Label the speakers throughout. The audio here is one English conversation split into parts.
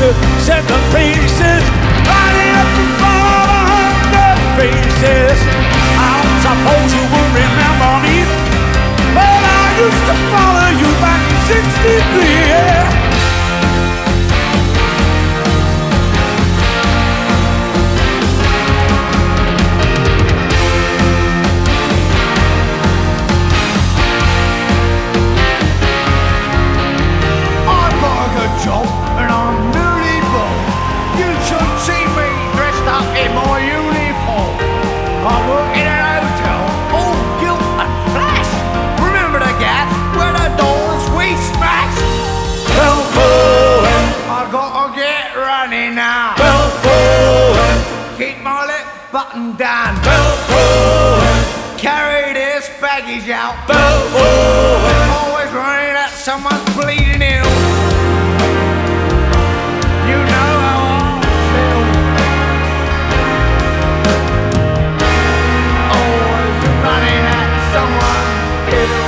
Speaker 1: to set the paces, riding up and fall 100 faces. I don't suppose you will remember me, but I used to follow you back in '63, yeah.
Speaker 2: Job and I'm newly born. You should see me dressed up in my uniform. I work in an hotel, all gilt and flash. Remember the gaff where the doors we smash?
Speaker 1: Well, boy,
Speaker 2: I gotta get running now.
Speaker 1: well, boy,
Speaker 2: Keep my lip buttoned down.
Speaker 1: well, boy,
Speaker 2: Carry this baggage out.
Speaker 1: well, boy.
Speaker 2: Always running at someone's bleeding ill. You know how I feel. Always running at someone ill.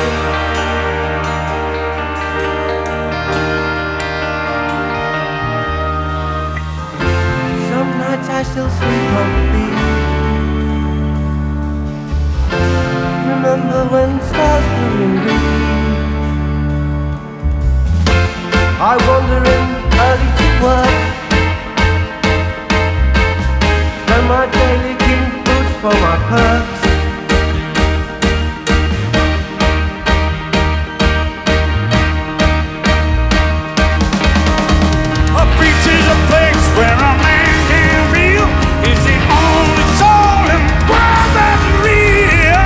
Speaker 3: Some nights I still sleep on feet. Remember when stars were in green. I wander in early to work. Spend my daily king boots for my perks.
Speaker 1: A beach is a place where a man can feel is the only soul in the world that's real.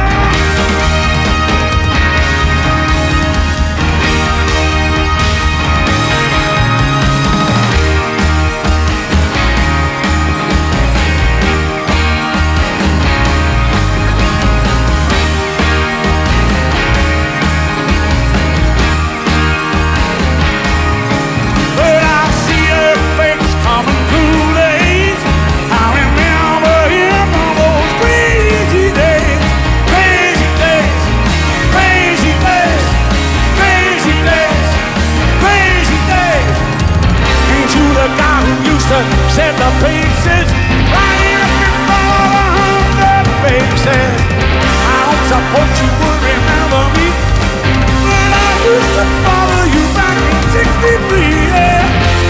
Speaker 1: But I see her face coming through the haze. I remember him on those crazy days. Crazy days, crazy days, crazy days, crazy days. Ain't you the guy who used to set the paces, riding up and fall 100 faces? I don't suppose you would remember me, but I used to follow you back in '63, yeah.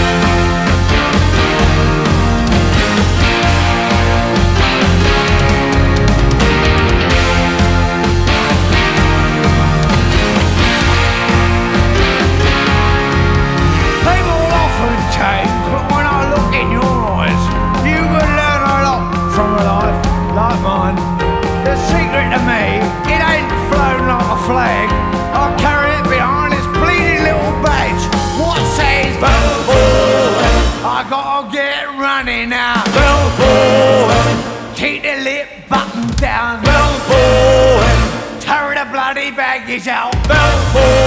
Speaker 2: People often change, but when I look in your eyes, you could learn a lot from a life like mine. The secret to me, it ain't flown like a flag. I carry it behind this bleeding little badge. What says,
Speaker 1: Well, boy,
Speaker 2: I gotta get running now.
Speaker 1: well, boy,
Speaker 2: Keep the lip button down.
Speaker 1: well, boy,
Speaker 2: Tear the bloody baggage out.
Speaker 1: well, boy.